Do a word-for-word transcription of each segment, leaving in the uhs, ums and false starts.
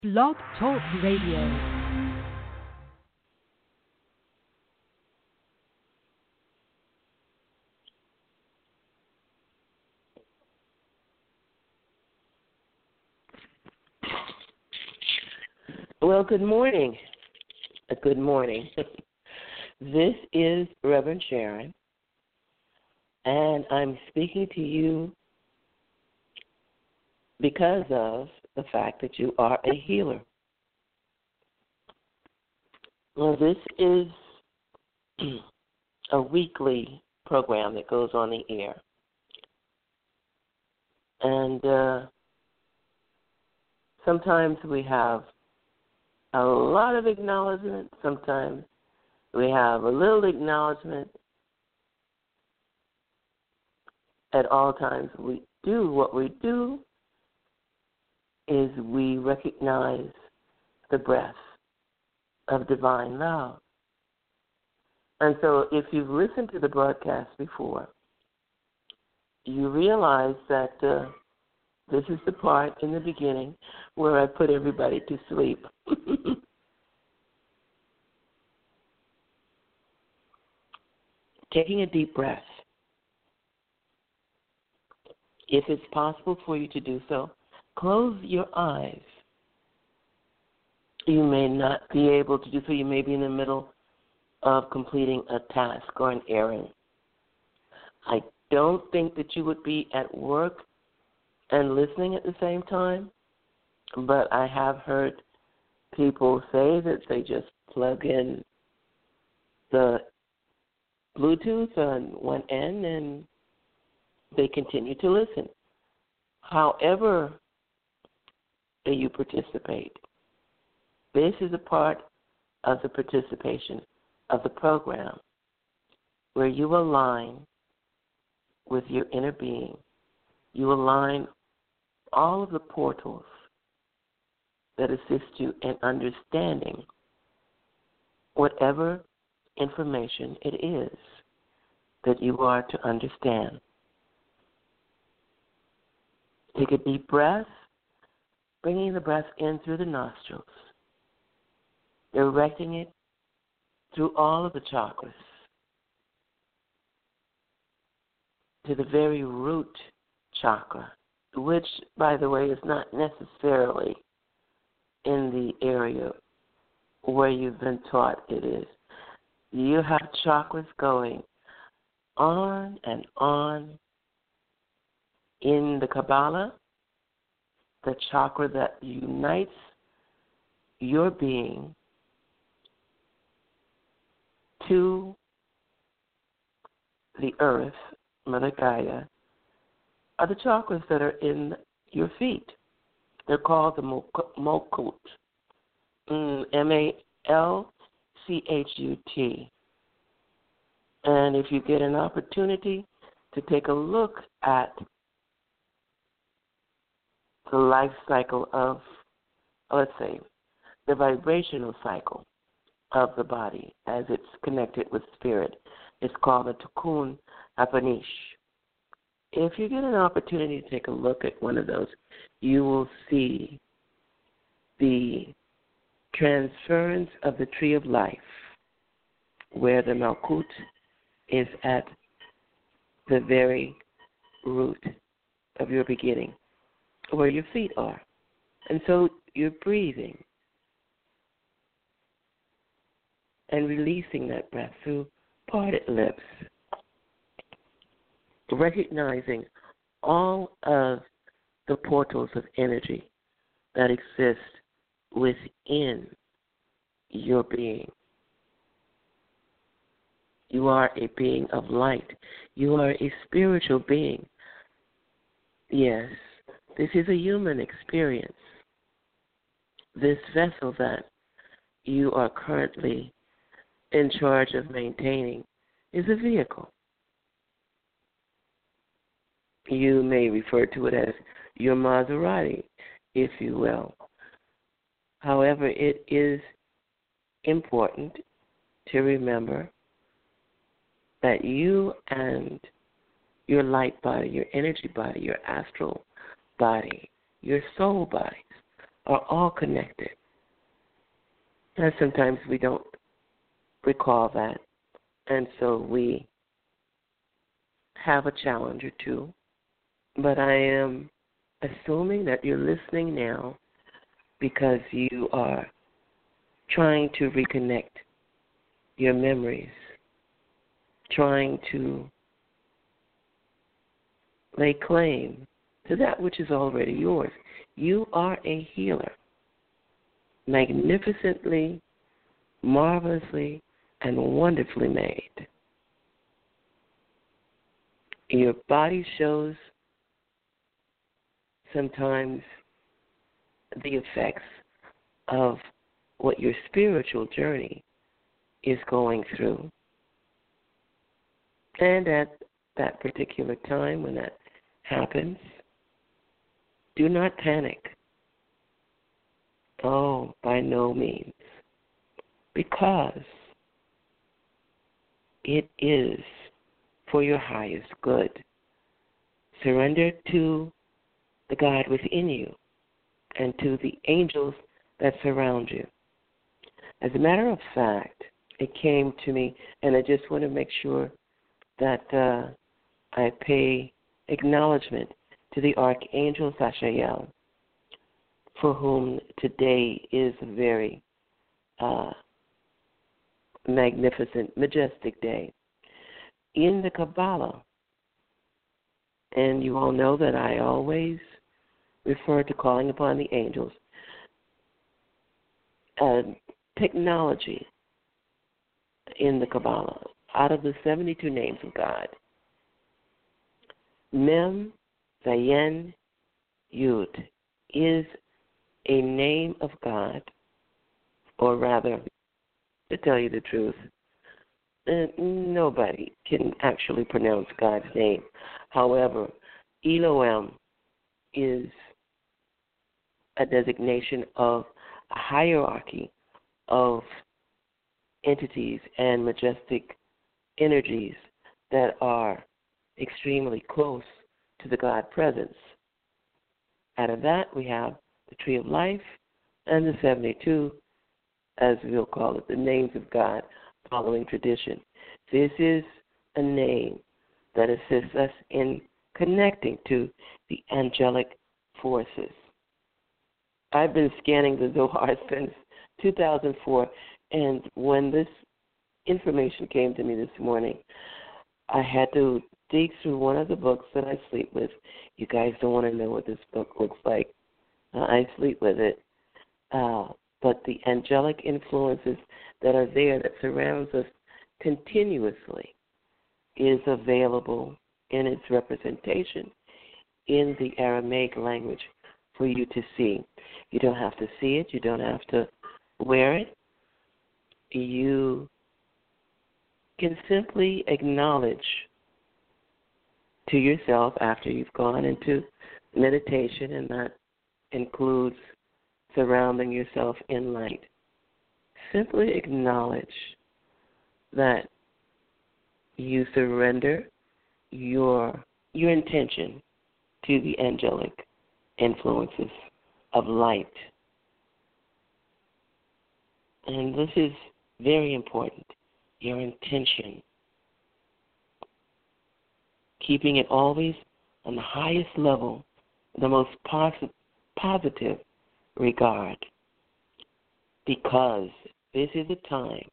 Blog Talk Radio. Well, good morning. Uh, Good morning. This is Reverend Sharon, and I'm speaking to you because of the fact that you are a healer. Well, this is a weekly program that goes on the air. And uh, sometimes we have a lot of acknowledgement. Sometimes we have a little acknowledgement. At all times we do what we do is we recognize the breath of divine love. And so if you've listened to the broadcast before, you realize that uh, this is the part in the beginning where I put everybody to sleep. Taking a deep breath. If it's possible for you to do so, close your eyes. You may not be able to do so. You may be in the middle of completing a task or an errand. I don't think that you would be at work and listening at the same time, but I have heard people say that they just plug in the Bluetooth on one end and they continue to listen. However you participate, this is a part of the participation of the program where you align with your inner being. You align all of the portals that assist you in understanding whatever information it is that you are to understand. Take a deep breath, bringing the breath in through the nostrils, directing it through all of the chakras to the very root chakra, which, by the way, is not necessarily in the area where you've been taught it is. You have chakras going on and on. In the Kabbalah, the chakra that unites your being to the earth, Mother Gaia, are the chakras that are in your feet. They're called the Malkut, M A L C H U T. And if you get an opportunity to take a look at the life cycle of, let's say, the vibrational cycle of the body as it's connected with spirit, it's called the Tikkun Hapanish. If you get an opportunity to take a look at one of those, you will see the transference of the tree of life, where the Malkut is at the very root of your beginning, where your feet are. And so you're breathing and releasing that breath through parted lips, recognizing all of the portals of energy that exist within your being. You are a being of light. You are a spiritual being. Yes, this is a human experience. This vessel that you are currently in charge of maintaining is a vehicle. You may refer to it as your Maserati, if you will. However, it is important to remember that you and your light body, your energy body, your astral body, your soul bodies are all connected. And sometimes we don't recall that, and so we have a challenge or two. But I am assuming that you're listening now because you are trying to reconnect your memories, trying to lay claim to that which is already yours. You are a healer, magnificently, marvelously, and wonderfully made. Your body shows sometimes the effects of what your spiritual journey is going through. And at that particular time when that happens, do not panic. Oh, by no means. Because it is for your highest good. Surrender to the God within you and to the angels that surround you. As a matter of fact, it came to me, and I just want to make sure that uh, I pay acknowledgement to the Archangel Sashael, for whom today is a very uh, magnificent, majestic day. In the Kabbalah, and you all know that I always refer to calling upon the angels, uh, technology in the Kabbalah, out of the seventy-two names of God, Mem, Zayin, Yud is a name of God, or rather, to tell you the truth, uh, nobody can actually pronounce God's name. However, Elohim is a designation of a hierarchy of entities and majestic energies that are extremely close to the God presence. Out of that, we have the Tree of Life and the seventy-two, as we'll call it, the names of God following tradition. This is a name that assists us in connecting to the angelic forces. I've been scanning the Zohar since two thousand four, and when this information came to me this morning, I had to dig through one of the books that I sleep with. You guys don't want to know what this book looks like. Uh, I sleep with it. Uh, but the angelic influences that are there, that surrounds us continuously, is available in its representation in the Aramaic language for you to see. You don't have to see it. You don't have to wear it. You can simply acknowledge to yourself after you've gone into meditation, and that includes surrounding yourself in light. Simply acknowledge that you surrender your your intention to the angelic influences of light. And this is very important, your intention. Keeping it always on the highest level, the most posi- positive regard. Because this is a time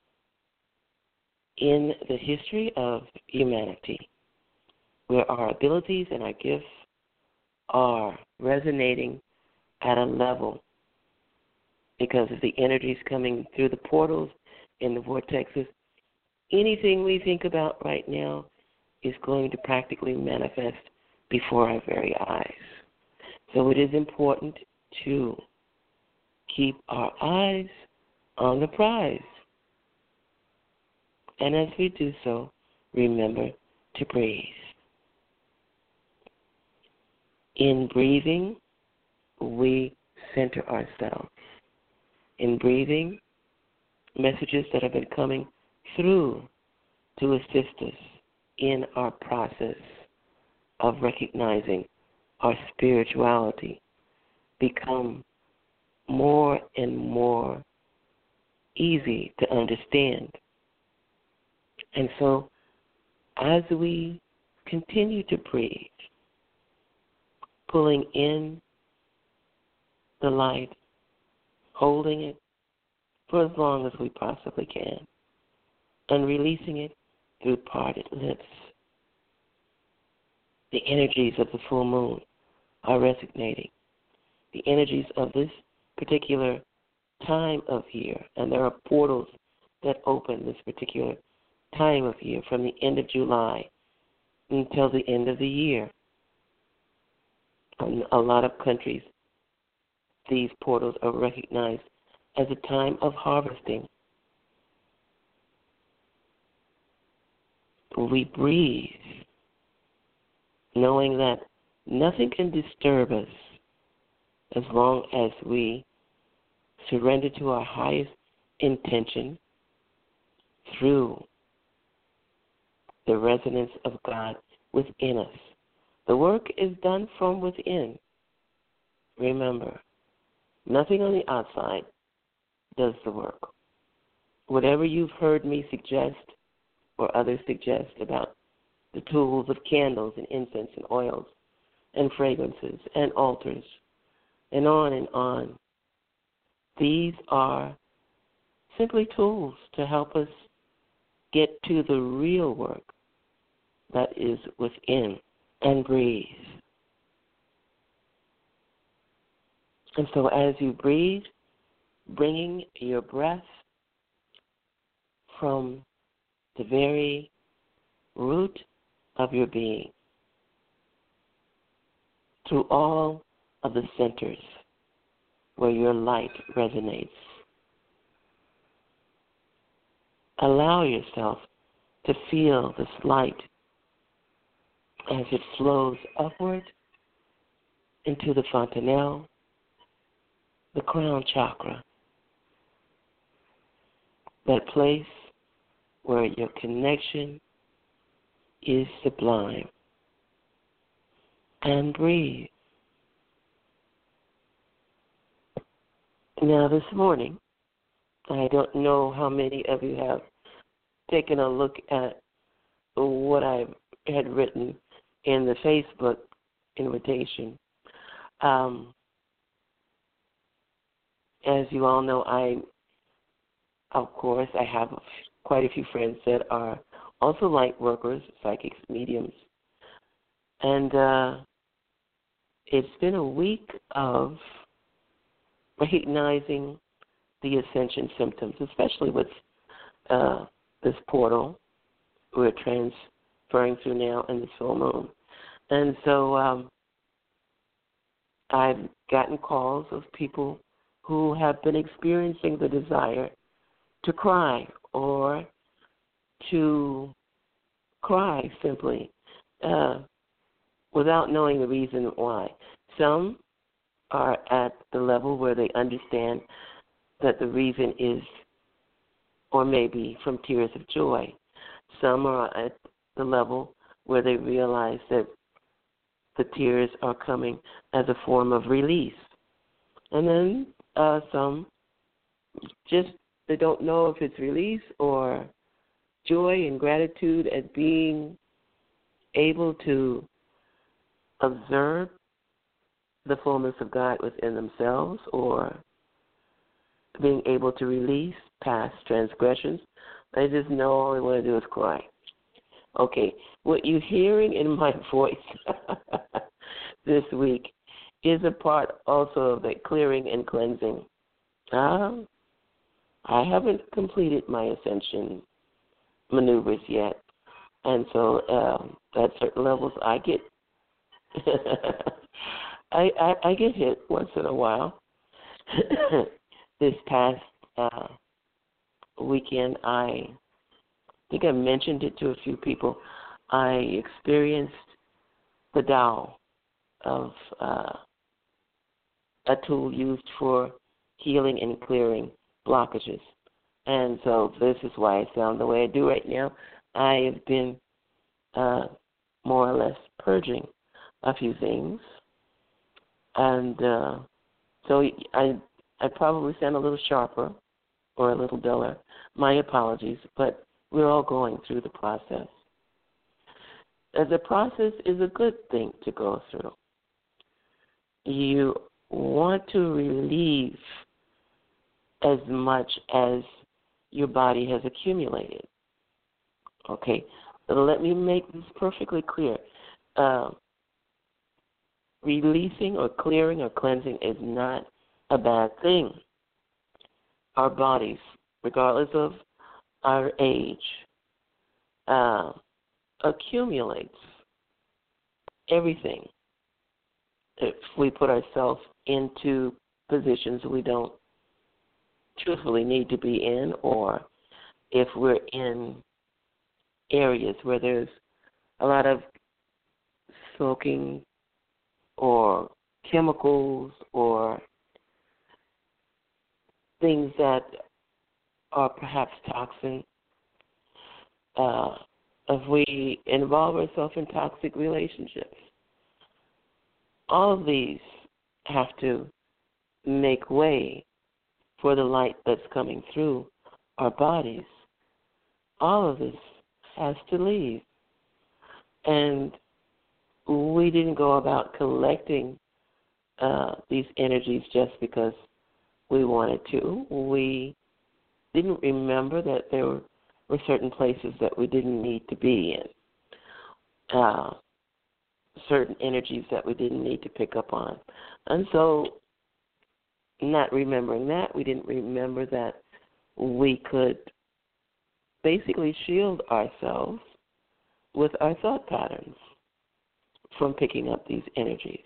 in the history of humanity where our abilities and our gifts are resonating at a level because of the energies coming through the portals and the vortexes. Anything we think about right now is going to practically manifest before our very eyes. So it is important to keep our eyes on the prize. And as we do so, remember to breathe. In breathing, we center ourselves. In breathing, messages that have been coming through to assist us in our process of recognizing our spirituality become more and more easy to understand. And so as we continue to breathe, pulling in the light, holding it for as long as we possibly can, and releasing it through parted lips, the energies of the full moon are resonating. The energies of this particular time of year, and there are portals that open this particular time of year from the end of July until the end of the year. In a lot of countries, these portals are recognized as a time of harvesting. We breathe, knowing that nothing can disturb us as long as we surrender to our highest intention through the resonance of God within us. The work is done from within. Remember, nothing on the outside does the work. Whatever you've heard me suggest or others suggest about the tools of candles and incense and oils and fragrances and altars and on and on, these are simply tools to help us get to the real work that is within. And breathe. And so as you breathe, bringing your breath from the very root of your being through all of the centers where your light resonates. Allow yourself to feel this light as it flows upward into the fontanelle, the crown chakra, that place where your connection is sublime. And breathe. Now this morning, I don't know how many of you have taken a look at what I had written in the Facebook invitation. Um, as you all know, I, of course, I have quite a few friends that are also light workers, psychics, mediums. And uh, it's been a week of recognizing the ascension symptoms, especially with uh, this portal we're transferring through now in the full moon. And so um, I've gotten calls of people who have been experiencing the desire to cry or to cry simply uh, without knowing the reason why. Some are at the level where they understand that the reason is, or maybe from tears of joy. Some are at the level where they realize that the tears are coming as a form of release. And then uh, some just, they don't know if it's release or joy and gratitude at being able to observe the fullness of God within themselves, or being able to release past transgressions. They just know all they want to do is cry. Okay, what you're hearing in my voice this week is a part also of the clearing and cleansing. Um, I haven't completed my ascension maneuvers yet, and so um, at certain levels I get I, I, I get hit once in a while. This past uh, weekend, I think I mentioned it to a few people. I experienced the Tao of uh, a tool used for healing and clearing blockages. And so this is why I sound the way I do right now. I have been uh, more or less purging a few things. And uh, so I I'd probably sound a little sharper or a little duller. My apologies, but we're all going through the process. Uh, the process is a good thing to go through. You want to relieve as much as your body has accumulated. Okay, so let me make this perfectly clear. Uh, releasing or clearing or cleansing is not a bad thing. Our bodies, regardless of our age, uh, accumulates everything if we put ourselves into positions we don't truthfully need to be in, or if we're in areas where there's a lot of smoking or chemicals or things that are perhaps toxic. Uh, if we involve ourselves in toxic relationships, all of these have to make way for the light that's coming through our bodies. All of this has to leave. And we didn't go about collecting uh, these energies just because we wanted to. We didn't remember that there were, were certain places that we didn't need to be in, uh, certain energies that we didn't need to pick up on. And so, not remembering that, we didn't remember that we could basically shield ourselves with our thought patterns from picking up these energies.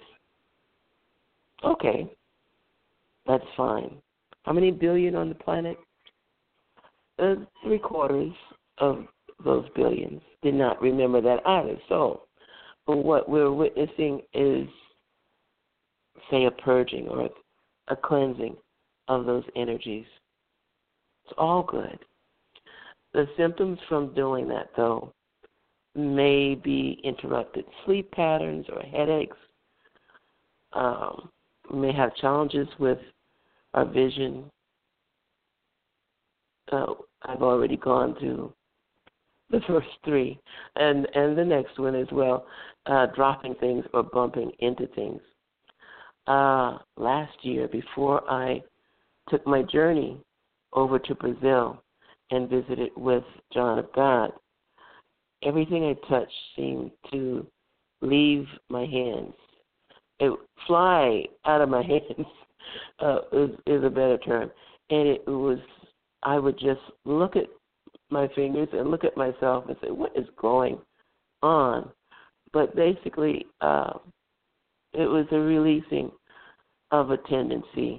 Okay, that's fine. How many billion on the planet? Uh, three quarters of those billions did not remember that either. So what we're witnessing is, say, a purging or a cleansing of those energies. It's all good. The symptoms from doing that, though, may be interrupted sleep patterns or headaches. Um, we may have challenges with our vision. Uh, I've already gone through the first three, and, and the next one as well, uh, dropping things or bumping into things. Uh, last year, before I took my journey over to Brazil and visited with John of God, everything I touched seemed to leave my hands. It would fly out of my hands uh, is, is a better term. And it was, I would just look at my fingers and look at myself and say, what is going on? But basically, uh, it was a releasing of a tendency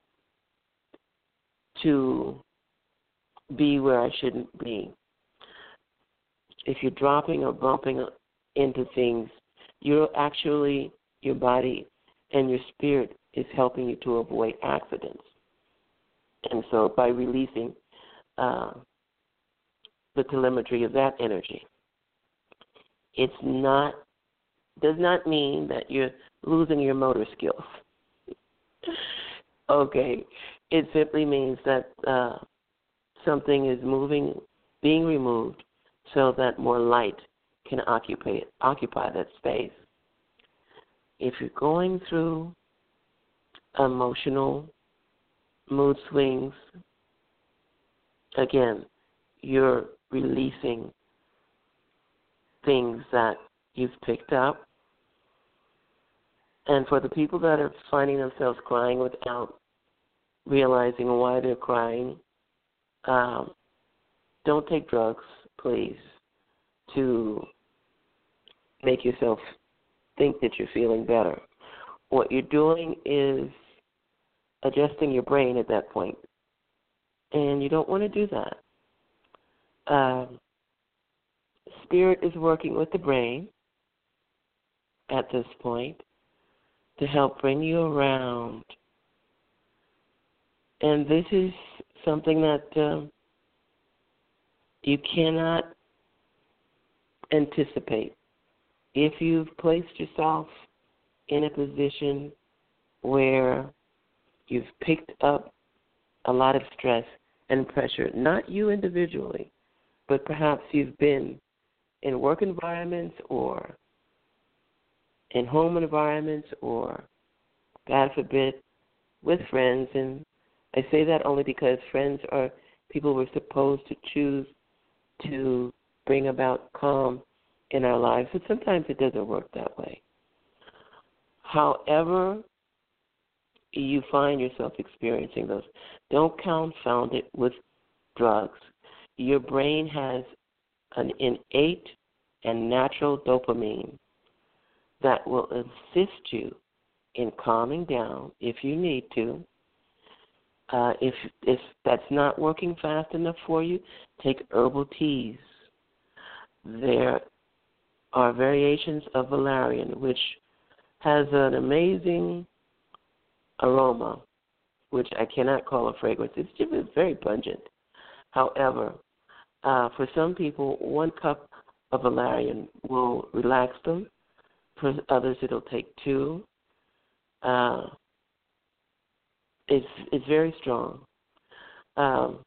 to be where I shouldn't be. If you're dropping or bumping into things, you're actually, your body and your spirit is helping you to avoid accidents. And so by releasing uh, the telemetry of that energy, it's not, does not mean that you're losing your motor skills. Okay, it simply means that uh, something is moving, being removed, so that more light can occupy occupy that space. If you're going through emotional mood swings, again, you're releasing things that you've picked up. And for the people that are finding themselves crying without realizing why they're crying, um, don't take drugs, please, to make yourself think that you're feeling better. What you're doing is adjusting your brain at that point, and you don't want to do that. Um, spirit is working with the brain at this point to help bring you around. And this is something that um, you cannot anticipate. If you've placed yourself in a position where you've picked up a lot of stress and pressure, not you individually, but perhaps you've been in work environments or in home environments or, God forbid, with friends. And I say that only because friends are people we're supposed to choose to bring about calm in our lives, but sometimes it doesn't work that way. However you find yourself experiencing those, don't confound it with drugs. Your brain has an innate and natural dopamine that will assist you in calming down if you need to. Uh, if if that's not working fast enough for you, take herbal teas. There are variations of valerian, which has an amazing aroma, which I cannot call a fragrance. It's just it's very pungent. However, uh, for some people, one cup of valerian will relax them. For others, it'll take two. Uh, it's it's very strong. Um,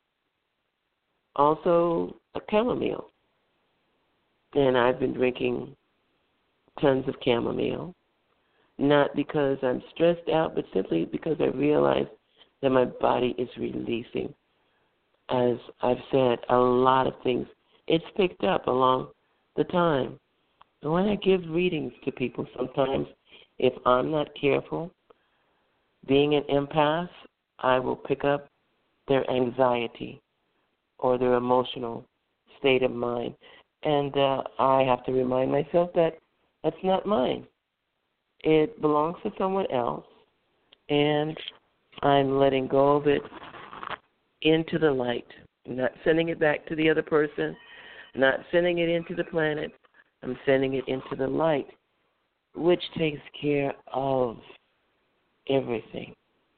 also, a chamomile. And I've been drinking tons of chamomile, not because I'm stressed out, but simply because I realize that my body is releasing. As I've said, a lot of things. It's picked up along the time. And when I give readings to people, sometimes if I'm not careful, being an empath, I will pick up their anxiety or their emotional state of mind. And uh, I have to remind myself that that's not mine. It belongs to someone else, and I'm letting go of it into the light. I'm not sending it back to the other person, not sending it into the planet. I'm sending it into the light, which takes care of everything.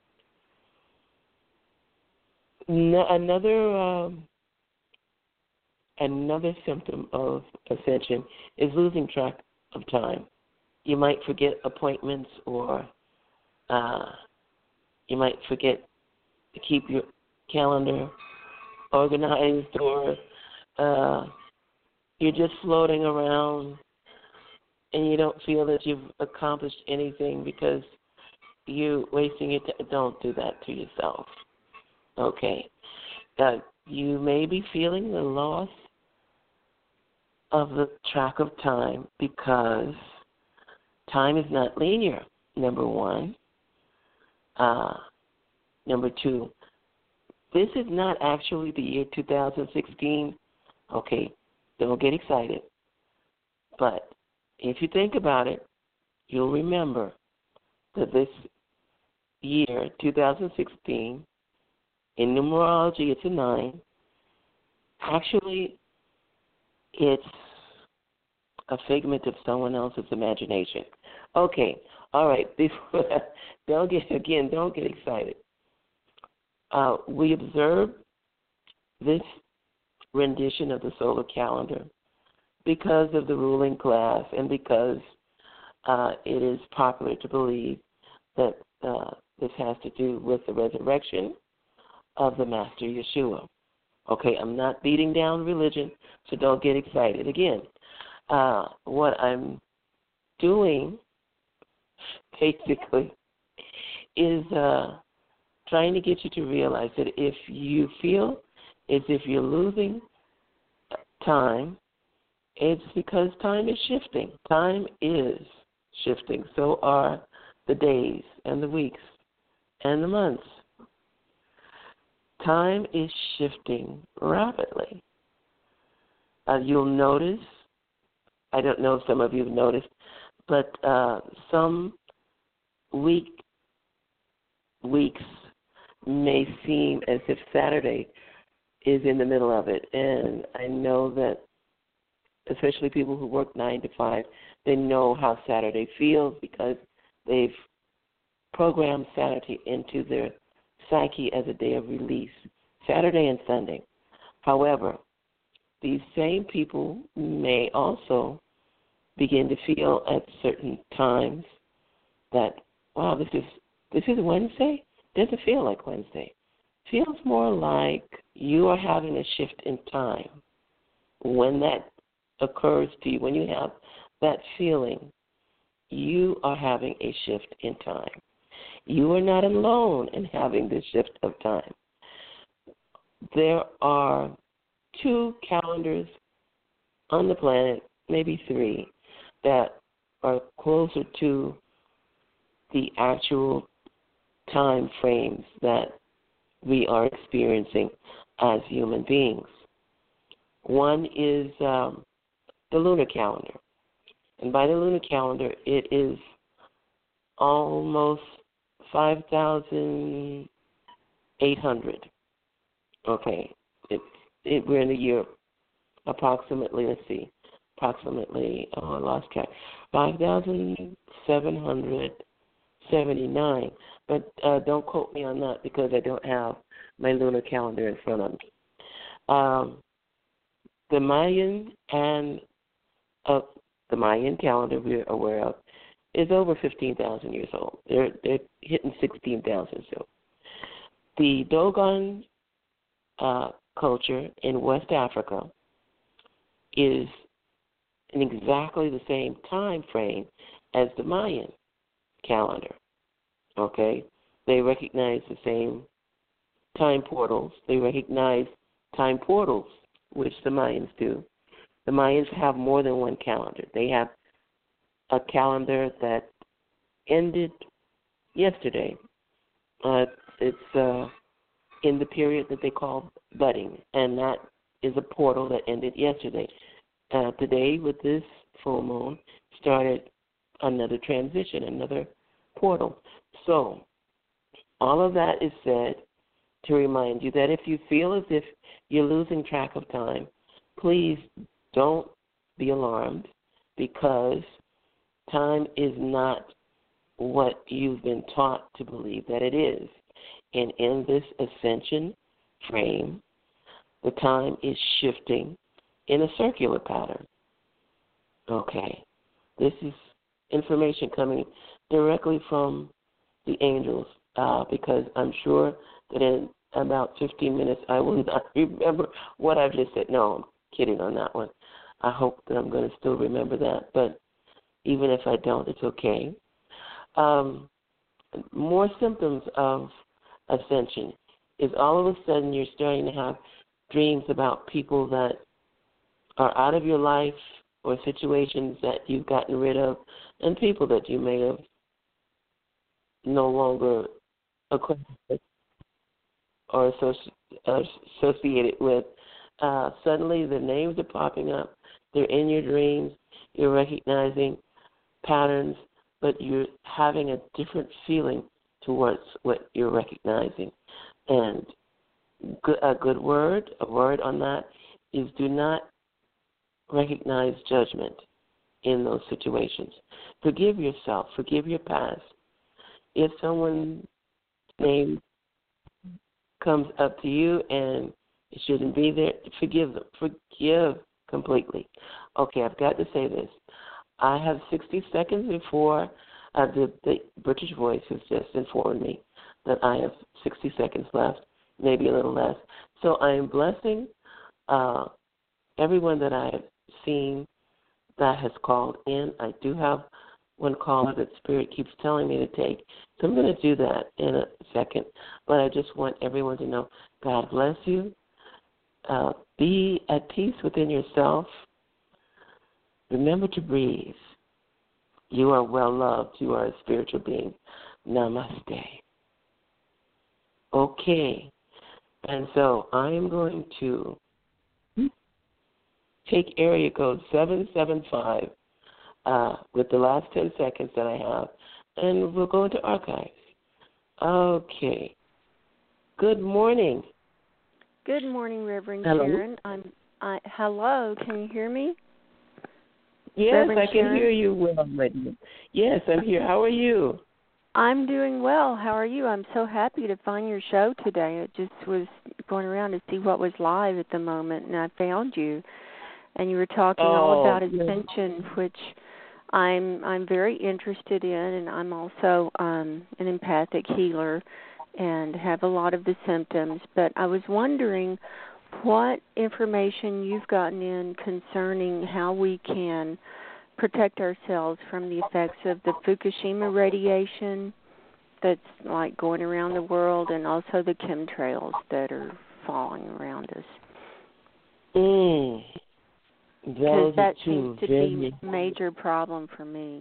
No, another um, another symptom of ascension is losing track of time. You might forget appointments, or uh, you might forget to keep your calendar organized, or uh, you're just floating around and you don't feel that you've accomplished anything because you're wasting your time. Don't do that to yourself. Okay. Uh, you may be feeling the loss of the track of time because time is not linear, number one. Uh, number two, this is not actually the year two thousand sixteen. Okay, don't get excited. But if you think about it, you'll remember that this year, two thousand sixteen, in numerology, it's a nine. Actually, it's a figment of someone else's imagination. Okay, all right. Before, don't get again. Don't get excited. Uh, we observe this rendition of the solar calendar because of the ruling class and because uh, it is popular to believe that uh, this has to do with the resurrection of the Master Yeshua. Okay, I'm not beating down religion, so don't get excited. Again, uh, what I'm doing basically is uh, trying to get you to realize that if you feel as if you're losing time, it's because time is shifting. Time is shifting. So are the days and the weeks and the months. Time is shifting rapidly. Uh, you'll notice, I don't know if some of you have noticed, but uh, some week weeks may seem as if Saturday is in the middle of it. And I know that especially people who work nine to five, they know how Saturday feels because they've programmed Saturday into their psyche as a day of release, Saturday and Sunday. However, these same people may also begin to feel at certain times that, wow, this is this is Wednesday? doesn't feel like Wednesday. It feels more like you are having a shift in time. When that occurs to you, when you have that feeling, you are having a shift in time. You are not alone in having this shift of time. There are two calendars on the planet, maybe three, that are closer to the actual time frames that we are experiencing as human beings. One is um, the lunar calendar. And by the lunar calendar, it is almost five thousand eight hundred. Okay. It, it, we're in the year approximately, let's see, approximately, oh, I lost track, five thousand seven hundred seventy-nine. But uh, don't quote me on that because I don't have my lunar calendar in front of me. Um, the Mayan and uh, the Mayan calendar we're aware of is over fifteen thousand years old. They're, they're hitting sixteen thousand so. The Dogon uh, culture in West Africa is in exactly the same time frame as the Mayan calendar. Okay? They recognize the same time portals. They recognize time portals, which the Mayans do. The Mayans have more than one calendar. They have a calendar that ended yesterday. Uh, it's uh, in the period that they call budding, and that is a portal that ended yesterday. Uh, today, with this full moon, started another transition, another portal. So, all of that is said to remind you that if you feel as if you're losing track of time, please don't be alarmed, because time is not what you've been taught to believe that it is. And in this ascension frame, the time is shifting in a circular pattern. Okay. This is information coming directly from the angels, uh, because I'm sure that in about fifteen minutes I will not remember what I've just said. No, I'm kidding on that one. I hope that I'm going to still remember that, but even if I don't, it's okay. Um, more symptoms of ascension is all of a sudden you're starting to have dreams about people that are out of your life or situations that you've gotten rid of and people that you may have no longer acquainted with or associ- associated with. Uh, suddenly the names are popping up. They're in your dreams. You're recognizing patterns, but you're having a different feeling towards what you're recognizing. And a good word, a word on that, is do not recognize judgment in those situations. Forgive yourself. Forgive your past. If someone's name comes up to you and it shouldn't be there, forgive them. Forgive completely. Okay, I've got to say this. I have sixty seconds before uh, the, the British Voice has just informed me that I have sixty seconds left, maybe a little less. So I am blessing uh, everyone that I have seen that has called in. I do have one caller that Spirit keeps telling me to take, so I'm going to do that in a second. But I just want everyone to know, God bless you. Uh, be at peace within yourself. Remember to breathe. You are well loved. You are a spiritual being. Namaste. Okay. And so I am going to take area code seven seven five uh, with the last ten seconds that I have, and we'll go into archives. Okay. Good morning. Good morning, Reverend Hello. Sharon. I'm. I, hello, can you hear me? Yes, Reverend I can Sharon? hear you well, lady. Yes, I'm here. How are you? I'm doing well. How are you? I'm so happy to find your show today. I just was going around to see what was live at the moment, and I found you. And you were talking oh, all about yes. ascension, which I'm I'm very interested in, and I'm also um, an empathic healer. and have a lot of the symptoms. But I was wondering what information you've gotten in concerning how we can protect ourselves from the effects of the Fukushima radiation that's like going around the world, and also the chemtrails that are falling around us. Mm. Because that two seems to very... be a major problem for me.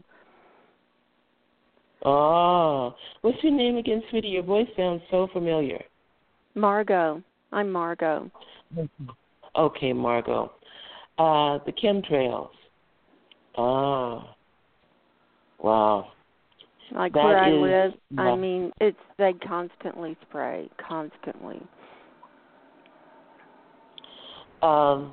Oh, what's your name again, sweetie? Your voice sounds so familiar. Margot. I'm Margot. Okay, Margot. Uh, the chemtrails. Ah, wow. Like that where I is, live, wow. I mean, it's they constantly spray, constantly. Um,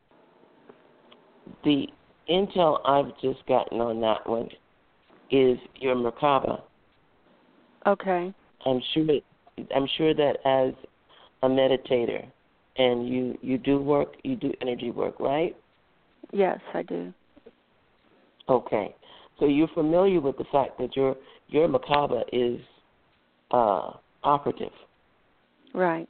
the intel I've just gotten on that one is your Merkaba. Okay. I'm sure. I'm sure that as a meditator, and you you do work, you do energy work, right? Yes, I do. Okay, so you're familiar with the fact that your your Merkaba is uh, operative. Right.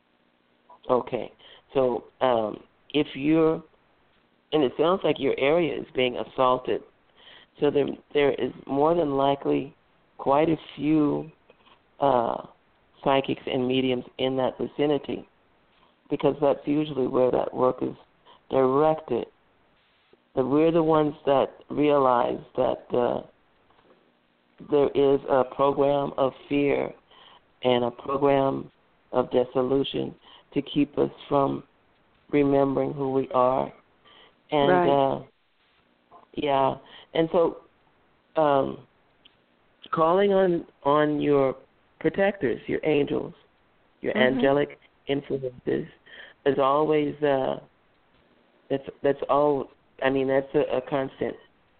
Okay, so um, if you're, and it sounds like your area is being assaulted, so there there is more than likely quite a few uh, psychics and mediums in that vicinity, because that's usually where that work is directed. That we're the ones that realize that uh, there is a program of fear and a program of dissolution to keep us from remembering who we are. And, right. uh, yeah, and so um, calling on, on your protectors, your angels, your mm-hmm. angelic influences is always, uh, that's, that's all, I mean, that's a, a constant.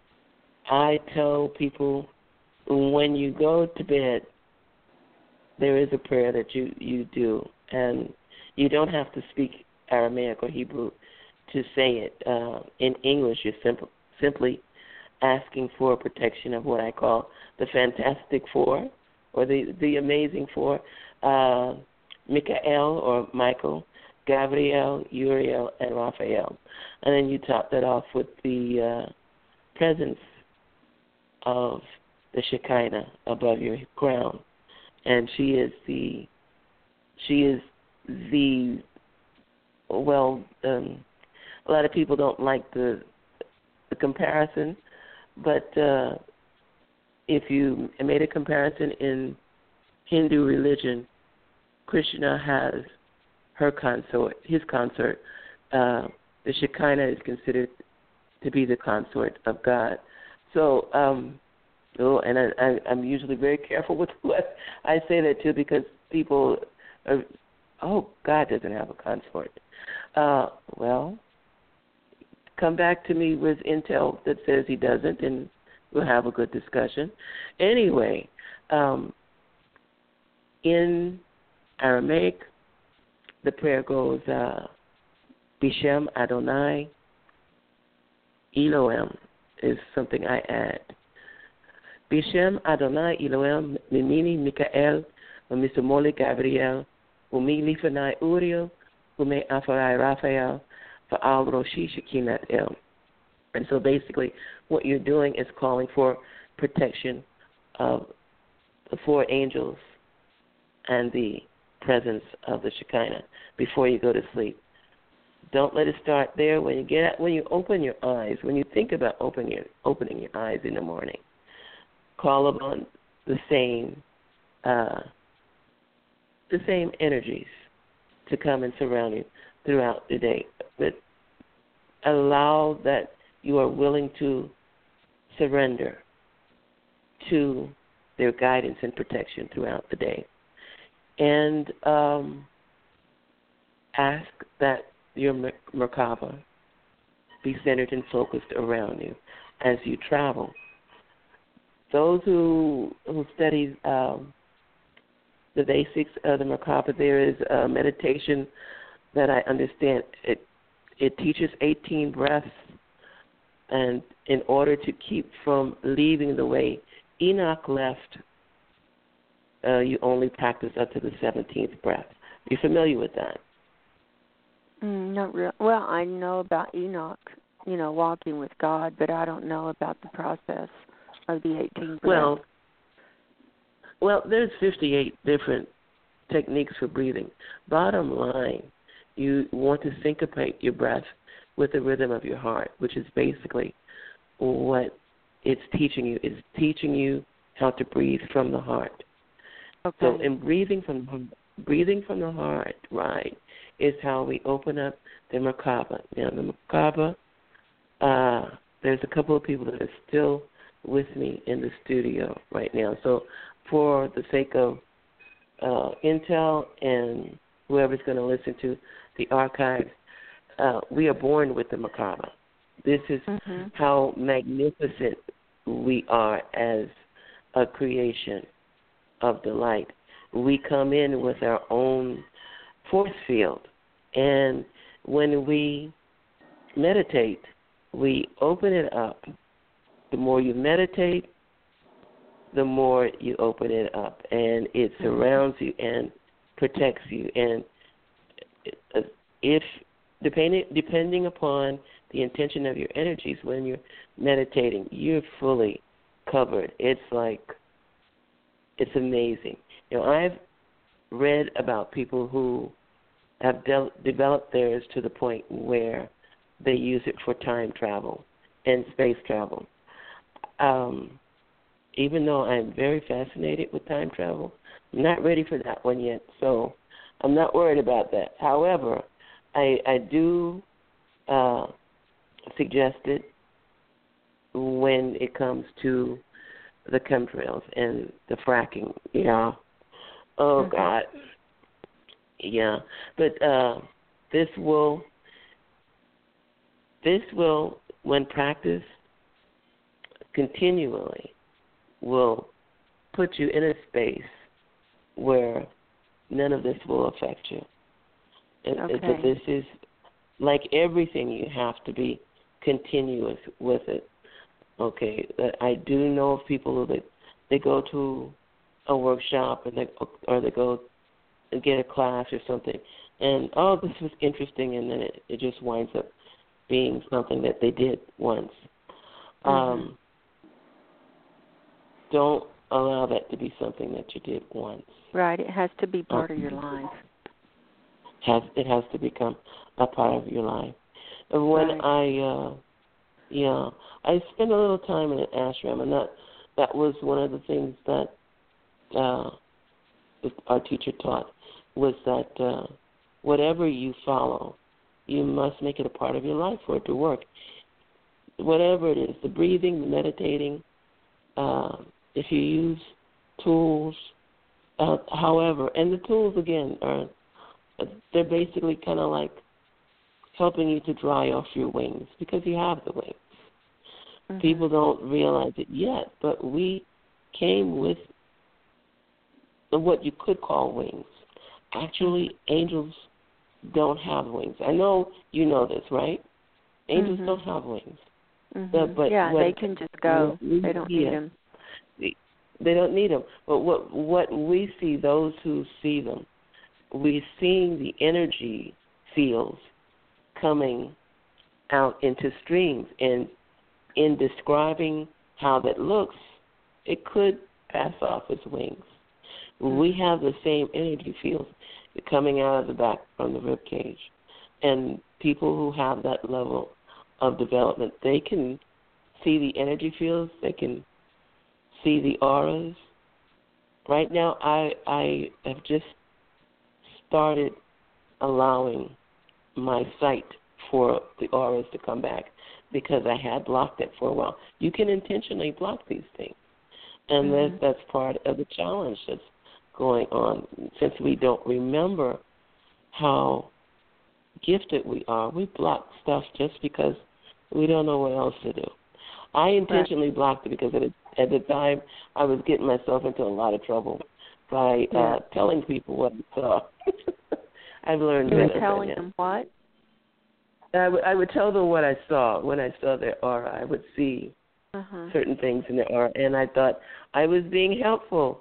I tell people when you go to bed, there is a prayer that you, you do, and you don't have to speak Aramaic or Hebrew to say it. Uh, in English, you're simple, simply asking for protection of what I call the Fantastic Four or the, the Amazing Four, uh, Michael or Michael, Gabriel, Uriel, and Raphael. And then you top that off with the uh, presence of the Shekinah above your crown. And she is the, she is the, well, um, a lot of people don't like the, the comparison, but uh, if you made a comparison in Hindu religion, Krishna has her consort, his consort. Uh, the Shekinah is considered to be the consort of God. So, um, oh, and I, I, I'm usually very careful with what I say that to, because people are, oh, God doesn't have a consort. Uh, well, come back to me with intel that says he doesn't, and we'll have a good discussion. Anyway, um, in Aramaic, the prayer goes, uh, Bishem Adonai Elohim is something I add. Bishem Adonai Elohim Mimini Mikael Umisumoli Gabriel Umi Lifanai Uriel Ume Afarai Raphael Fa'al Roshi Shekinat El. And so basically what you're doing is calling for protection of the four angels and the presence of the Shekinah before you go to sleep. Don't let it start there. When you get when you open your eyes, when you think about opening your opening your eyes in the morning, call upon the same uh, the same energies to come and surround you throughout the day. But allow that you are willing to surrender to their guidance and protection throughout the day. And um, ask that your Merkaba be centered and focused around you as you travel. Those who who study um, the basics of the Merkaba, there is a meditation that I understand. It it teaches eighteen breaths, and in order to keep from leaving the way Enoch left uh, you only practice up to the seventeenth breath. Are you familiar with that? Mm, not real. Well, I know about Enoch, you know, walking with God, but I don't know about the process of the eighteen breaths. Well, well, there's fifty-eight different techniques for breathing. Bottom line, you want to syncopate your breath with the rhythm of your heart, which is basically what it's teaching you. It's teaching you how to breathe from the heart. Okay. So in breathing from breathing from the heart, right, is how we open up the Merkaba. Now, the Merkaba, uh, there's a couple of people that are still with me in the studio right now. So for the sake of uh, Intel and whoever's going to listen to the archives, uh, we are born with the Merkaba. This is mm-hmm. how magnificent we are as a creation of the light. We come in with our own force field, and when we meditate, we open it up. The more you meditate, the more you open it up, and it surrounds you and protects you. And if depending depending upon the intention of your energies when you're meditating, you're fully covered. It's like it's amazing. You know, I've read about people who have de- developed theirs to the point where they use it for time travel and space travel. Um, even though I'm very fascinated with time travel, I'm not ready for that one yet, so I'm not worried about that. However, I, I do uh, suggest it when it comes to the chemtrails and the fracking, you know. Oh, mm-hmm. God. Yeah. But uh, this will, this will, when practiced continually, will put you in a space where none of this will affect you. And, okay. But this is, like everything, you have to be continuous with it. Okay, I do know of people that they go to a workshop and they, or they go and get a class or something, and oh, this was interesting, and then it, it just winds up being something that they did once. Mm-hmm. Um, don't allow that to be something that you did once. Right, it has to be part um, of your life. Has it has to become a part of your life. And when right. I, uh, yeah, I spent a little time in an ashram, and that that was one of the things that uh, our teacher taught, was that uh, whatever you follow, you must make it a part of your life for it to work. Whatever it is, the breathing, the meditating, uh, if you use tools, uh, however, and the tools, again, are they're basically kind of like helping you to dry off your wings, because you have the wings. Mm-hmm. People don't realize it yet, but we came with what you could call wings. Actually, angels don't have wings. I know you know this, right? Angels mm-hmm. don't have wings. Mm-hmm. But, but yeah, what, they can just go. We, they don't yeah, need them. They, they don't need them. But what what we see, those who see them, we're seeing the energy fields coming out into streams, and in describing how that looks, it could pass off as wings. Mm-hmm. We have the same energy fields coming out of the back from the rib cage, and people who have that level of development, they can see the energy fields, they can see the auras. Right now, I I have just started allowing my sight for the auras to come back, because I had blocked it for a while. You can intentionally block these things, and mm-hmm. that, that's part of the challenge that's going on. Since we don't remember how gifted we are, we block stuff just because we don't know what else to do. I intentionally right. blocked it because at, a, at the time I was getting myself into a lot of trouble by yeah. uh, telling people what I saw. I've learned you better. were telling than them what? I, w- I would tell them what I saw. When I saw their aura, I would see uh-huh. certain things in their aura, and I thought I was being helpful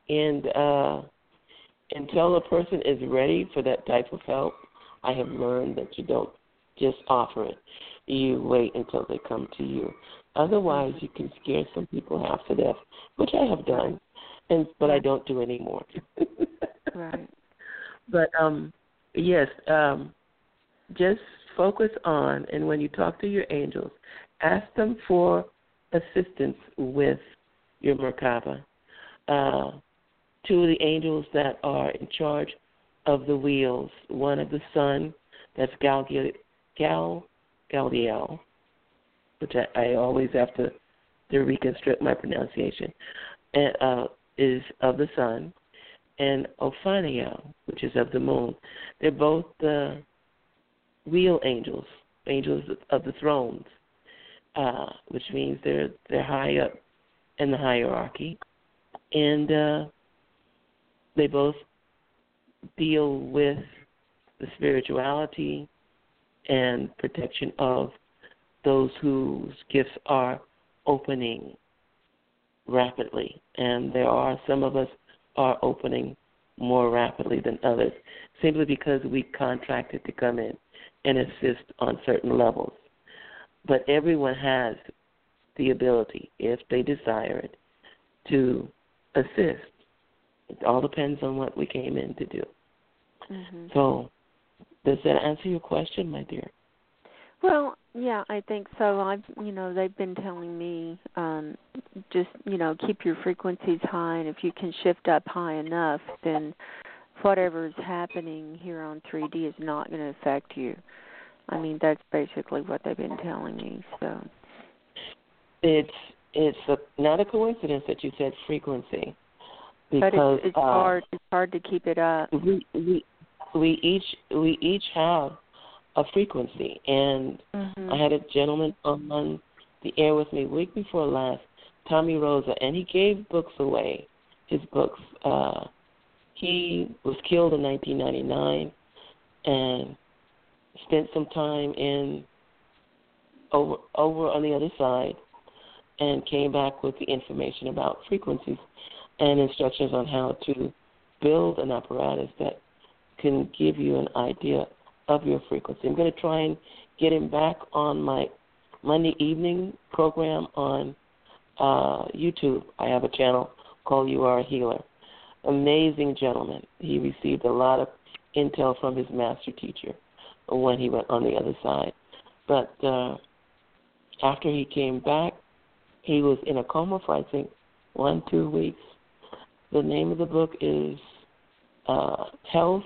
And uh, until a person is ready for that type of help, I have learned that you don't just offer it. You wait until they come to you. Otherwise, you can scare some people half to death, which I have done, and but I don't do anymore. Right. But um, yes, um, just focus on, and when you talk to your angels, ask them for assistance with your Merkaba. Uh, two of the angels that are in charge of the wheels, one of the sun, that's Gal, Gal, Galdiel, which I, I always have to, to reconstruct my pronunciation, and, uh, is of the sun, and Ophaniel, which is of the moon. They're both the wheel angels, angels of the thrones, uh, which means they're they're high up in the hierarchy, and uh, they both deal with the spirituality and protection of those whose gifts are opening rapidly. And there are some of us are opening more rapidly than others, simply because we contracted to come in and assist on certain levels. But everyone has the ability, if they desire it, to assist. It all depends on what we came in to do. Mm-hmm. So, does that answer your question, my dear? Well, yeah, I think so. I've, you know, they've been telling me um, just, you know, keep your frequencies high, and if you can shift up high enough, then whatever's happening here on three D is not going to affect you. I mean, that's basically what they've been telling me. So it's it's a, not a coincidence that you said frequency, because but it's, it's uh, hard. It's hard to keep it up. We we we each we each have a frequency, and mm-hmm. I had a gentleman on the air with me week before last, Tommy Rosa, and he gave books away. His books. Uh, he was killed in nineteen ninety-nine, and spent some time in over over on the other side, and came back with the information about frequencies and instructions on how to build an apparatus that can give you an idea of your frequency. I'm going to try and get him back on my Monday evening program on uh, YouTube. I have a channel called You Are a Healer. Amazing gentleman. He received a lot of intel from his master teacher when he went on the other side. But uh, after he came back, he was in a coma for, I think, one, two weeks. The name of the book is uh, Health,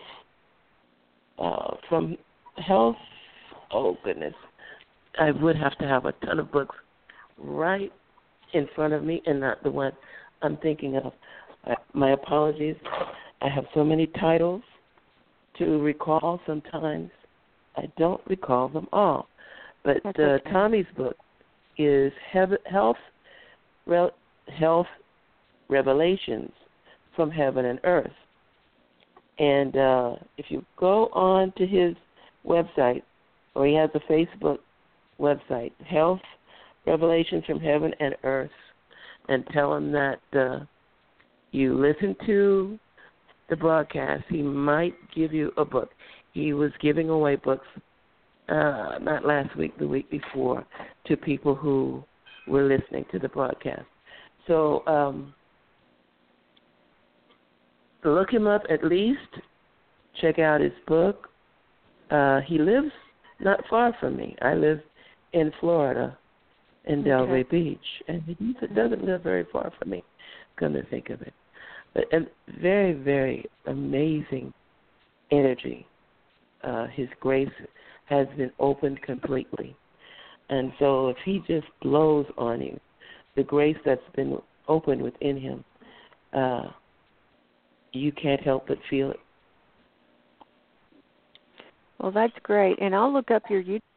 uh, from Health, oh, goodness. I would have to have a ton of books right in front of me and not the one I'm thinking of. Uh, my apologies. I have so many titles to recall sometimes. I don't recall them all. But uh, okay. Tommy's book is Health, Re- Health Revelations from Heaven and Earth. And uh, if you go on to his website, or he has a Facebook website, Health Revelations from Heaven and Earth, and tell him that uh, you listen to the broadcast, he might give you a book. He was giving away books, uh, not last week, the week before, to people who were listening to the broadcast. So um, look him up at least. Check out his book. Uh, he lives not far from me. I live in Florida, in okay. Delray Beach, and he doesn't live very far from me, come to think of it. But a very, very amazing energy. Uh, his grace has been opened completely. And so if he just blows on you, the grace that's been opened within him, uh, you can't help but feel it. Well, that's great. And I'll look up your YouTube